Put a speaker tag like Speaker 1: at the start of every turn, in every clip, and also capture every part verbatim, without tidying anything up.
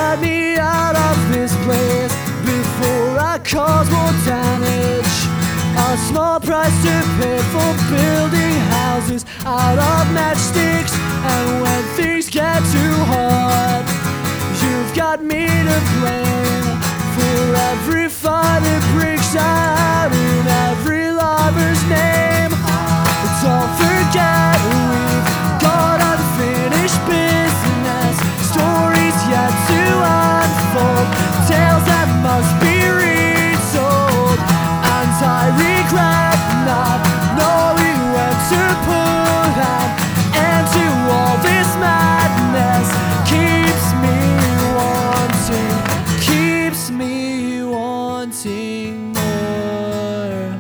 Speaker 1: get me out of this place before I cause more damage. A small price to pay for building houses out of matchsticks. And when things get too hard, you've got me to blame for every fire that breaks out in every lover's name. Don't forget we've got unfinished business, stories yet to unfold, tales that must be retold. And I regret not knowing when to put an end to all this madness. Keeps me wanting, keeps me wanting more.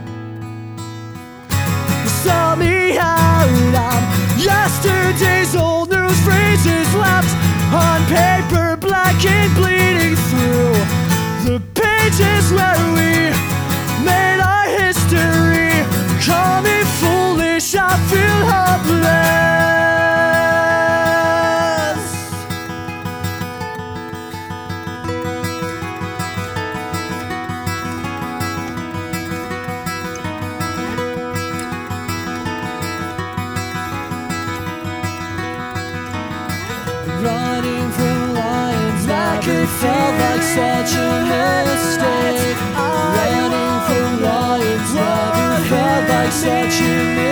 Speaker 1: Saw me out on yesterday's old news phrases left on paper, black and bleeding through the pages where we made our history. Call me foolish, I feel hopeless. Running from lions never felt like such a mistake. Running from lions never felt like such a mistake.